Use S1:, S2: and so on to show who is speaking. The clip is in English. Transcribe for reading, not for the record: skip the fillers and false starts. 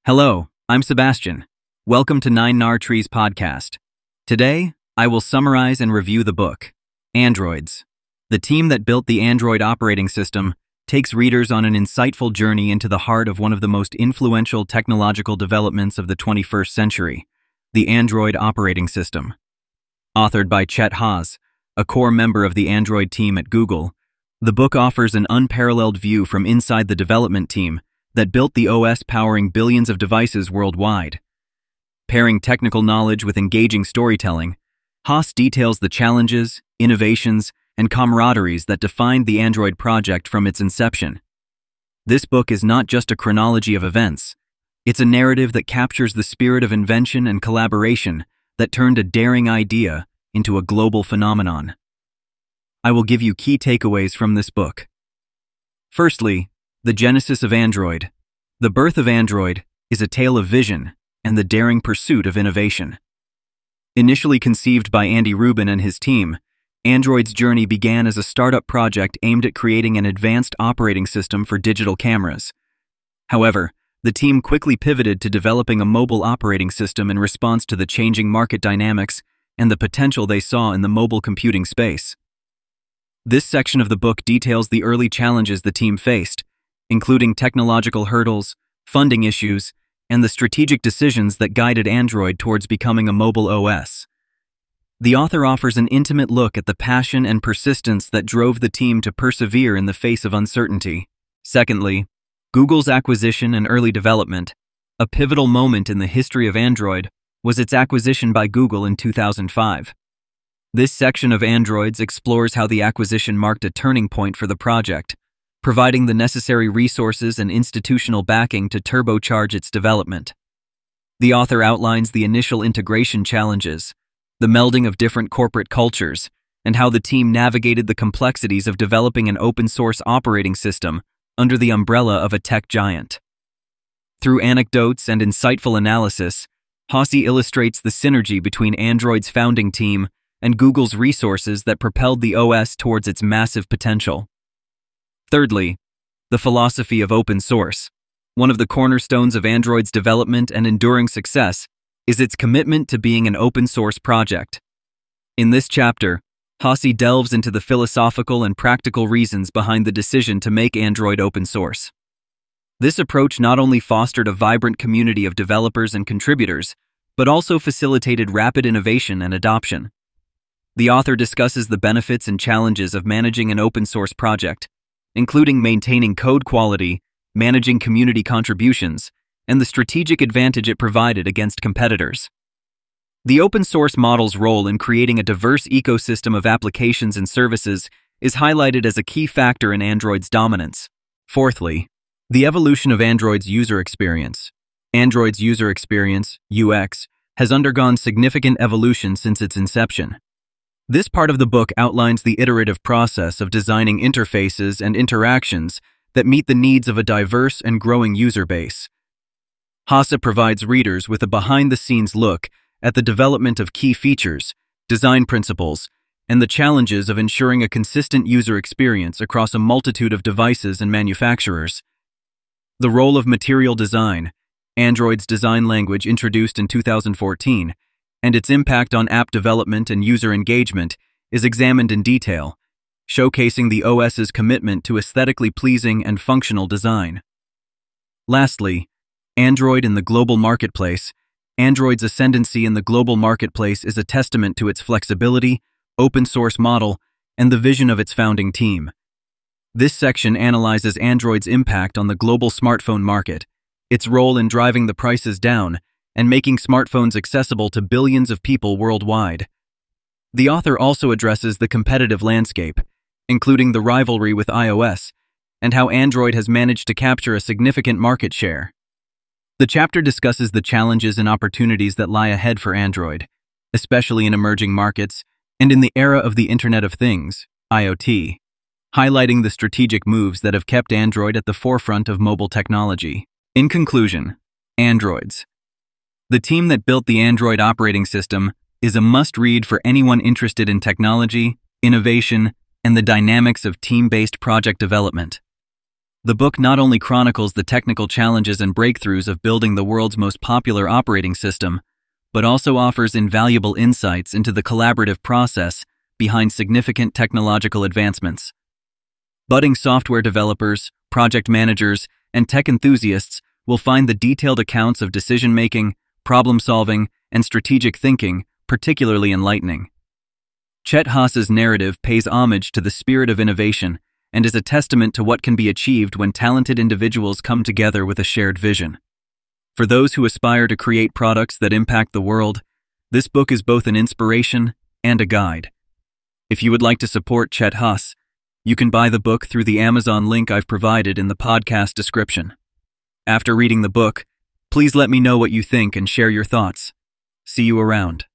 S1: Hello, I'm Sebastian. Welcome to Nine Nar Trees podcast. Today, I will summarize and review the book, Androids. The team that built the Android operating system takes readers on an insightful journey into the heart of one of the most influential technological developments of the 21st century, the Android operating system. Authored by Chet Haas, a core member of the Android team at Google, the book offers an unparalleled view from inside the development team that built the OS powering billions of devices worldwide. Pairing technical knowledge with engaging storytelling, Haas details the challenges, innovations, and camaraderies that defined the Android project from its inception. This book is not just a chronology of events, it's a narrative that captures the spirit of invention and collaboration that turned a daring idea into a global phenomenon. I will give you key takeaways from this book. Firstly, the genesis of Android. The birth of Android is a tale of vision and the daring pursuit of innovation. Initially conceived by Andy Rubin and his team, Android's journey began as a startup project aimed at creating an advanced operating system for digital cameras. However, the team quickly pivoted to developing a mobile operating system in response to the changing market dynamics and the potential they saw in the mobile computing space. This section of the book details the early challenges the team faced, including technological hurdles, funding issues, and the strategic decisions that guided Android towards becoming a mobile OS. The author offers an intimate look at the passion and persistence that drove the team to persevere in the face of uncertainty. Secondly, Google's acquisition and early development. A pivotal moment in the history of Android was its acquisition by Google in 2005. This section of Androids explores how the acquisition marked a turning point for the project, providing the necessary resources and institutional backing to turbocharge its development. The author outlines the initial integration challenges, the melding of different corporate cultures, and how the team navigated the complexities of developing an open-source operating system under the umbrella of a tech giant. Through anecdotes and insightful analysis, Haas illustrates the synergy between Android's founding team and Google's resources that propelled the OS towards its massive potential. Thirdly, the philosophy of open source. One of the cornerstones of Android's development and enduring success is its commitment to being an open source project. In this chapter, Haas delves into the philosophical and practical reasons behind the decision to make Android open source. This approach not only fostered a vibrant community of developers and contributors, but also facilitated rapid innovation and adoption. The author discusses the benefits and challenges of managing an open source project, including maintaining code quality, managing community contributions, and the strategic advantage it provided against competitors. The open source model's role in creating a diverse ecosystem of applications and services is highlighted as a key factor in Android's dominance. Fourthly, the evolution of Android's user experience. Android's user experience, UX, has undergone significant evolution since its inception. This part of the book outlines the iterative process of designing interfaces and interactions that meet the needs of a diverse and growing user base. Haas provides readers with a behind-the-scenes look at the development of key features, design principles, and the challenges of ensuring a consistent user experience across a multitude of devices and manufacturers. The role of material design, Android's design language introduced in 2014, and its impact on app development and user engagement is examined in detail, showcasing the OS's commitment to aesthetically pleasing and functional design. Lastly, Android in the global marketplace. Android's ascendancy in the global marketplace is a testament to its flexibility, open-source model, and the vision of its founding team. This section analyzes Android's impact on the global smartphone market, its role in driving the prices down, and making smartphones accessible to billions of people worldwide. The author also addresses the competitive landscape, including the rivalry with iOS, and how Android has managed to capture a significant market share. The chapter discusses the challenges and opportunities that lie ahead for Android, especially in emerging markets and in the era of the Internet of Things, IoT, highlighting the strategic moves that have kept Android at the forefront of mobile technology. In conclusion, Androids. The team that built the Android operating system is a must-read for anyone interested in technology, innovation, and the dynamics of team-based project development. The book not only chronicles the technical challenges and breakthroughs of building the world's most popular operating system, but also offers invaluable insights into the collaborative process behind significant technological advancements. Budding software developers, project managers, and tech enthusiasts will find the detailed accounts of decision-making, problem-solving, and strategic thinking particularly enlightening. Chet Haas's narrative pays homage to the spirit of innovation and is a testament to what can be achieved when talented individuals come together with a shared vision. For those who aspire to create products that impact the world, this book is both an inspiration and a guide. If you would like to support Chet Haas, you can buy the book through the Amazon link I've provided in the podcast description. After reading the book, please let me know what you think and share your thoughts. See you around.